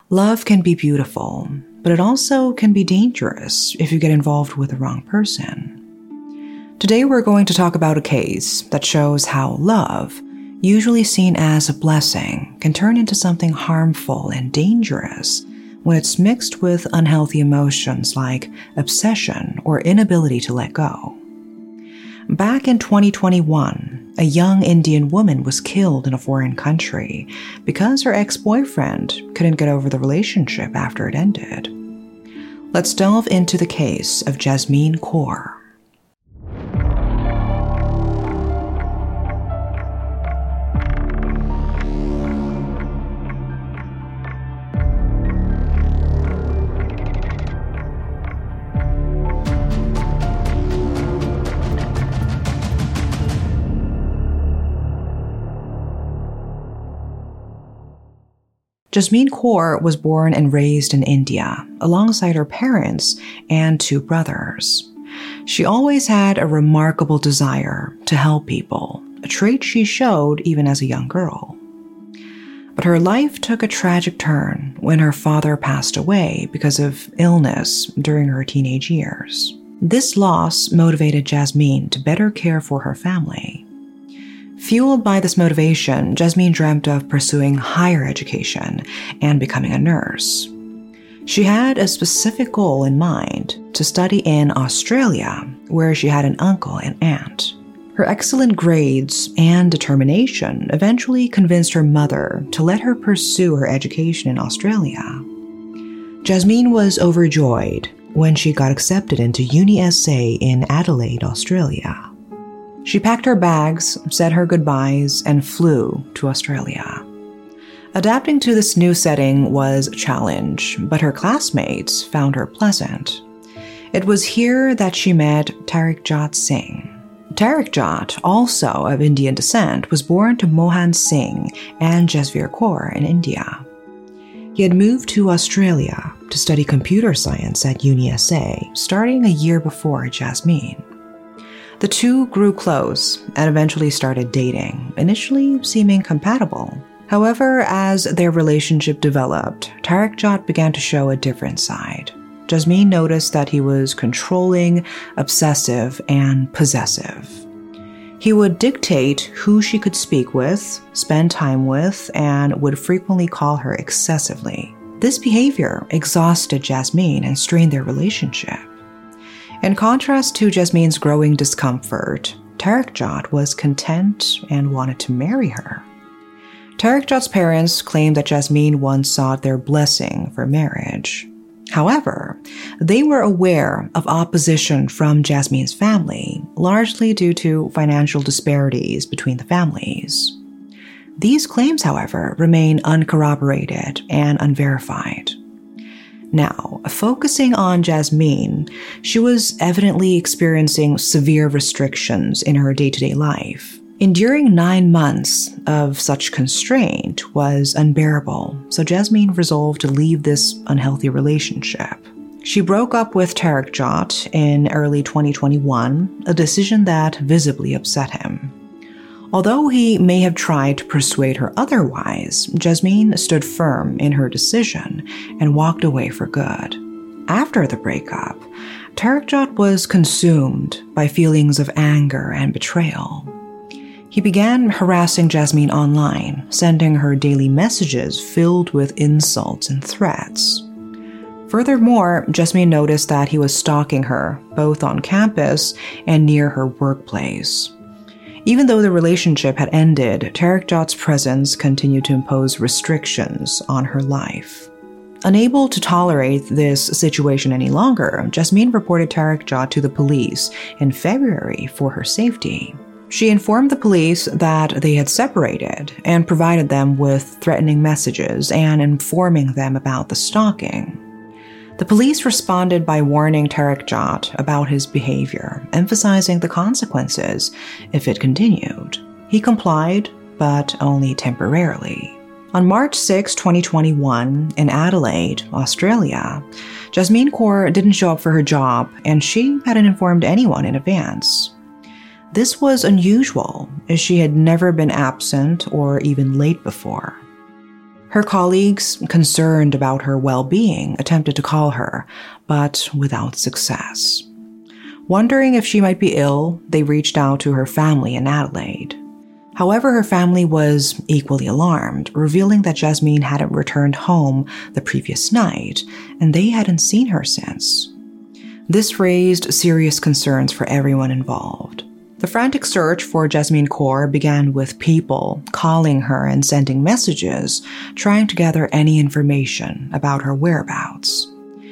Love can be beautiful, but it also can be dangerous if you get involved with the wrong person. Today we're going to talk about a case that shows how love, usually seen as a blessing, can turn into something harmful and dangerous when it's mixed with unhealthy emotions like obsession or inability to let go. Back in 2021, a young Indian woman was killed in a foreign country because her ex-boyfriend couldn't get over the relationship after it ended. Let's delve into the case of Jasmine Kaur. Jasmine Kaur was born and raised in India, alongside her parents and two brothers. She always had a remarkable desire to help people, a trait she showed even as a young girl. But her life took a tragic turn when her father passed away because of illness during her teenage years. This loss motivated Jasmine to better care for her family. Fueled by this motivation, Jasmine dreamt of pursuing higher education and becoming a nurse. She had a specific goal in mind: to study in Australia, where she had an uncle and aunt. Her excellent grades and determination eventually convinced her mother to let her pursue her education in Australia. Jasmine was overjoyed when she got accepted into UniSA in Adelaide, Australia. She packed her bags, said her goodbyes, and flew to Australia. Adapting to this new setting was a challenge, but her classmates found her pleasant. It was here that she met Tariqjot Singh. Tariqjot, also of Indian descent, was born to Mohan Singh and Jasveer Kaur in India. He had moved to Australia to study computer science at UniSA, starting a year before Jasmine. The two grew close and eventually started dating, initially seeming compatible. However, as their relationship developed, Tariqjot began to show a different side. Jasmine noticed that he was controlling, obsessive, and possessive. He would dictate who she could speak with, spend time with, and would frequently call her excessively. This behavior exhausted Jasmine and strained their relationship. In contrast to Jasmine's growing discomfort, Tariqjot was content and wanted to marry her. Tariqjot's parents claimed that Jasmine once sought their blessing for marriage. However, they were aware of opposition from Jasmine's family, largely due to financial disparities between the families. These claims, however, remain uncorroborated and unverified. Now, focusing on Jasmine, she was evidently experiencing severe restrictions in her day-to-day life. Enduring 9 months of such constraint was unbearable, so Jasmine resolved to leave this unhealthy relationship. She broke up with Tariqjot in early 2021, a decision that visibly upset him. Although he may have tried to persuade her otherwise, Jasmine stood firm in her decision and walked away for good. After the breakup, Tariqjot was consumed by feelings of anger and betrayal. He began harassing Jasmine online, sending her daily messages filled with insults and threats. Furthermore, Jasmine noticed that he was stalking her, both on campus and near her workplace. Even though the relationship had ended, Tariqjot's presence continued to impose restrictions on her life. Unable to tolerate this situation any longer, Jasmine reported Tariqjot to the police in February for her safety. She informed the police that they had separated and provided them with threatening messages and informing them about the stalking. The police responded by warning Tariqjot about his behavior, emphasizing the consequences if it continued. He complied, but only temporarily. On March 6, 2021, in Adelaide, Australia, Jasmine Kaur didn't show up for her job, and she hadn't informed anyone in advance. This was unusual, as she had never been absent or even late before. Her colleagues, concerned about her well-being, attempted to call her, but without success. Wondering if she might be ill, they reached out to her family in Adelaide. However, her family was equally alarmed, revealing that Jasmine hadn't returned home the previous night, and they hadn't seen her since. This raised serious concerns for everyone involved. The frantic search for Jasmine Kaur began with people calling her and sending messages, trying to gather any information about her whereabouts.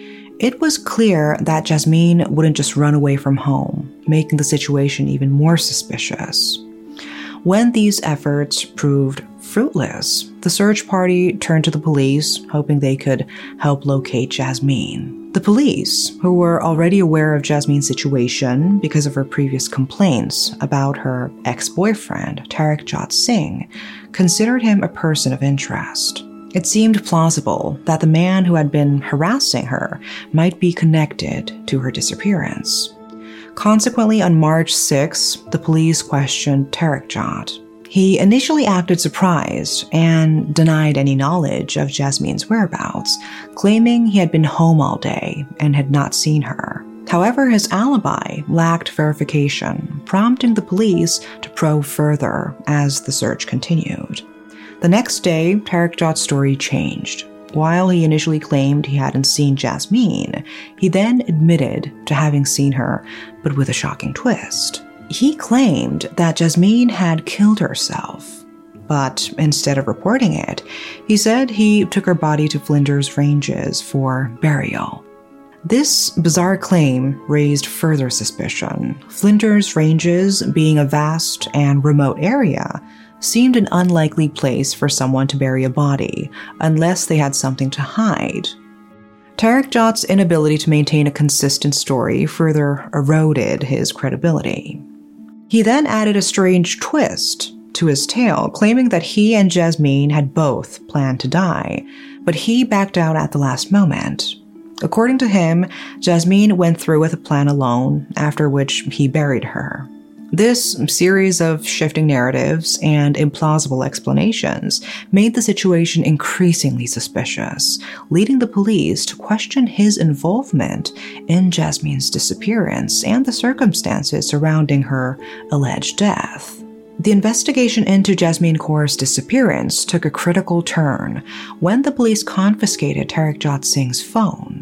It was clear that Jasmine wouldn't just run away from home, making the situation even more suspicious. When these efforts proved fruitless, the search party turned to the police, hoping they could help locate Jasmine. The police, who were already aware of Jasmine's situation because of her previous complaints about her ex-boyfriend, Tarakjot Singh, considered him a person of interest. It seemed plausible that the man who had been harassing her might be connected to her disappearance. Consequently, on March 6, the police questioned Tarakjot. He initially acted surprised and denied any knowledge of Jasmine's whereabouts, claiming he had been home all day and had not seen her. However, his alibi lacked verification, prompting the police to probe further as the search continued. The next day, Tarakjot's story changed. While he initially claimed he hadn't seen Jasmine, he then admitted to having seen her, but with a shocking twist. He claimed that Jasmine had killed herself, but instead of reporting it, he said he took her body to Flinders Ranges for burial. This bizarre claim raised further suspicion. Flinders Ranges, being a vast and remote area, seemed an unlikely place for someone to bury a body, unless they had something to hide. Tarakjot's inability to maintain a consistent story further eroded his credibility. He then added a strange twist to his tale, claiming that he and Jasmine had both planned to die, but he backed out at the last moment. According to him, Jasmine went through with the plan alone, after which he buried her. This series of shifting narratives and implausible explanations made the situation increasingly suspicious, leading the police to question his involvement in Jasmine's disappearance and the circumstances surrounding her alleged death. The investigation into Jasmine Kaur's disappearance took a critical turn when the police confiscated Tarakjot Singh's phone.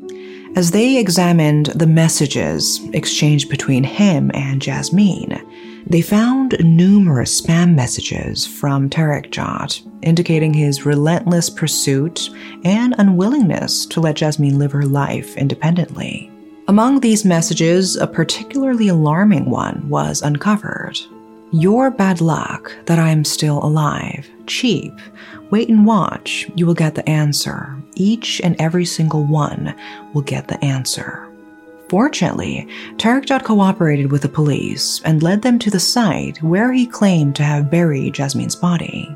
As they examined the messages exchanged between him and Jasmine, they found numerous spam messages from Tarakjot, indicating his relentless pursuit and unwillingness to let Jasmine live her life independently. Among these messages, a particularly alarming one was uncovered. "Your bad luck that I am still alive. Cheap. Wait and watch. You will get the answer. Each and every single one will get the answer." Fortunately, Tarakjot cooperated with the police and led them to the site where he claimed to have buried Jasmine's body.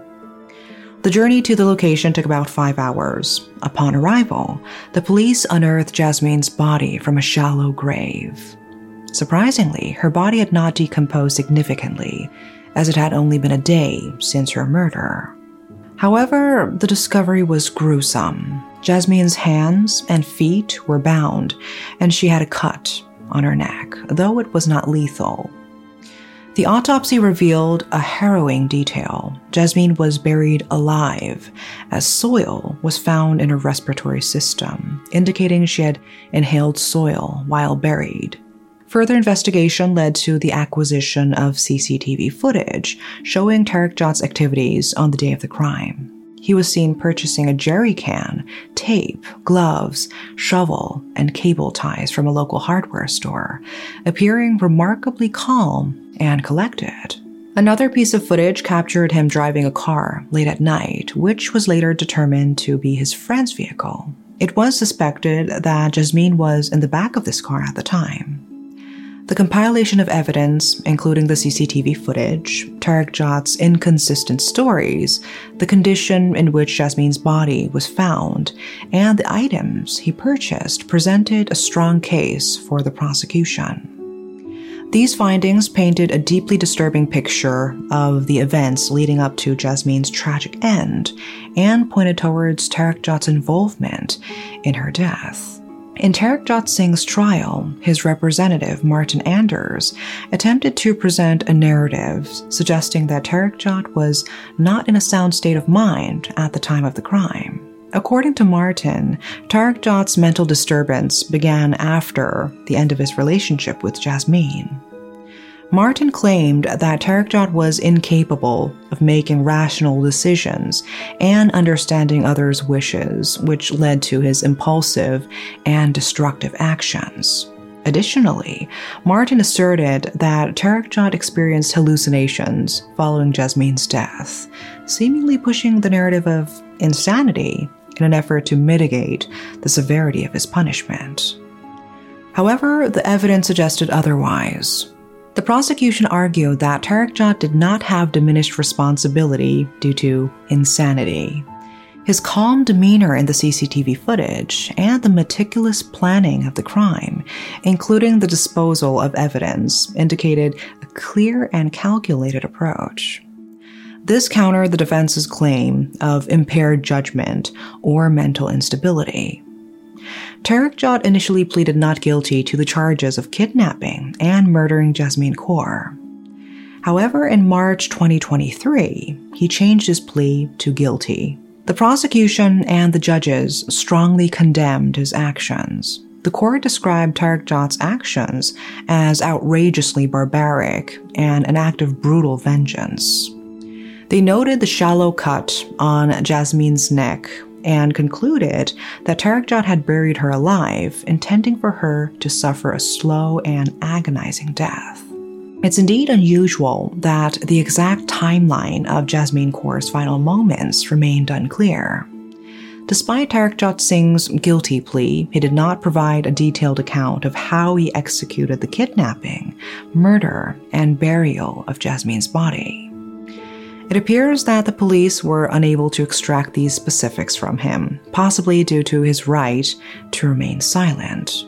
The journey to the location took about 5 hours. Upon arrival, the police unearthed Jasmine's body from a shallow grave. Surprisingly, her body had not decomposed significantly, as it had only been a day since her murder. However, the discovery was gruesome. Jasmine's hands and feet were bound, and she had a cut on her neck, though it was not lethal. The autopsy revealed a harrowing detail. Jasmine was buried alive, as soil was found in her respiratory system, indicating she had inhaled soil while buried. Further investigation led to the acquisition of CCTV footage showing Tarakjot's activities on the day of the crime. He was seen purchasing a jerry can, tape, gloves, shovel, and cable ties from a local hardware store, appearing remarkably calm and collected. Another piece of footage captured him driving a car late at night, which was later determined to be his friend's vehicle. It was suspected that Jasmine was in the back of this car at the time. The compilation of evidence, including the CCTV footage, Tarakjot's inconsistent stories, the condition in which Jasmine's body was found, and the items he purchased presented a strong case for the prosecution. These findings painted a deeply disturbing picture of the events leading up to Jasmine's tragic end and pointed towards Tarakjot's involvement in her death. In Tarakjot Singh's trial, his representative, Martin Anders, attempted to present a narrative suggesting that Tarakjot was not in a sound state of mind at the time of the crime. According to Martin, Tarakjot's mental disturbance began after the end of his relationship with Jasmine. Martin claimed that Tarakjot was incapable of making rational decisions and understanding others' wishes, which led to his impulsive and destructive actions. Additionally, Martin asserted that Tarakjot experienced hallucinations following Jasmine's death, seemingly pushing the narrative of insanity in an effort to mitigate the severity of his punishment. However, the evidence suggested otherwise. The prosecution argued that Tarakjot did not have diminished responsibility due to insanity. His calm demeanor in the CCTV footage and the meticulous planning of the crime, including the disposal of evidence, indicated a clear and calculated approach. This countered the defense's claim of impaired judgment or mental instability. Tarakjot initially pleaded not guilty to the charges of kidnapping and murdering Jasmine Kaur. However, in March 2023, he changed his plea to guilty. The prosecution and the judges strongly condemned his actions. The court described Tarakjot's actions as outrageously barbaric and an act of brutal vengeance. They noted the shallow cut on Jasmine's neck and concluded that Tarakjot had buried her alive, intending for her to suffer a slow and agonizing death. It's indeed unusual that the exact timeline of Jasmine Kaur's final moments remained unclear. Despite Tarakjot Singh's guilty plea, he did not provide a detailed account of how he executed the kidnapping, murder, and burial of Jasmine's body. It appears that the police were unable to extract these specifics from him, possibly due to his right to remain silent.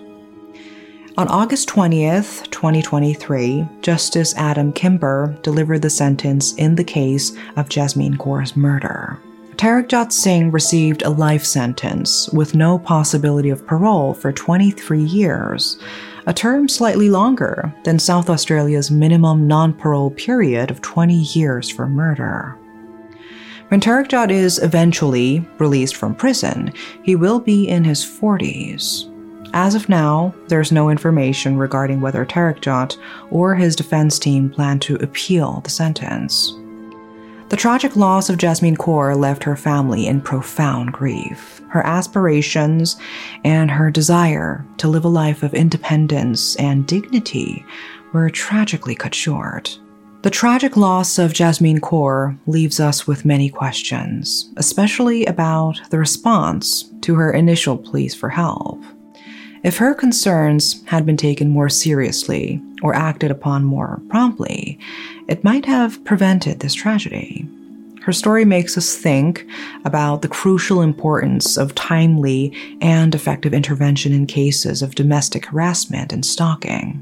On August 20th, 2023, Justice Adam Kimber delivered the sentence in the case of Jasmine Kaur's murder. Tarakjot Singh received a life sentence with no possibility of parole for 23 years, a term slightly longer than South Australia's minimum non-parole period of 20 years for murder. When Tarakjot is eventually released from prison, he will be in his 40s. As of now, there's no information regarding whether Tarakjot or his defense team plan to appeal the sentence. The tragic loss of Jasmine Kaur left her family in profound grief. Her aspirations and her desire to live a life of independence and dignity were tragically cut short. The tragic loss of Jasmine Kaur leaves us with many questions, especially about the response to her initial pleas for help. If her concerns had been taken more seriously or acted upon more promptly, it might have prevented this tragedy. Her story makes us think about the crucial importance of timely and effective intervention in cases of domestic harassment and stalking.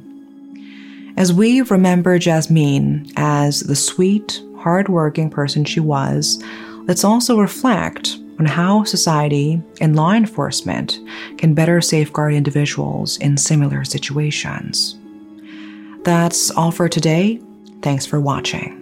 As we remember Jasmine as the sweet, hardworking person she was, let's also reflect on how society and law enforcement can better safeguard individuals in similar situations. That's all for today. Thanks for watching.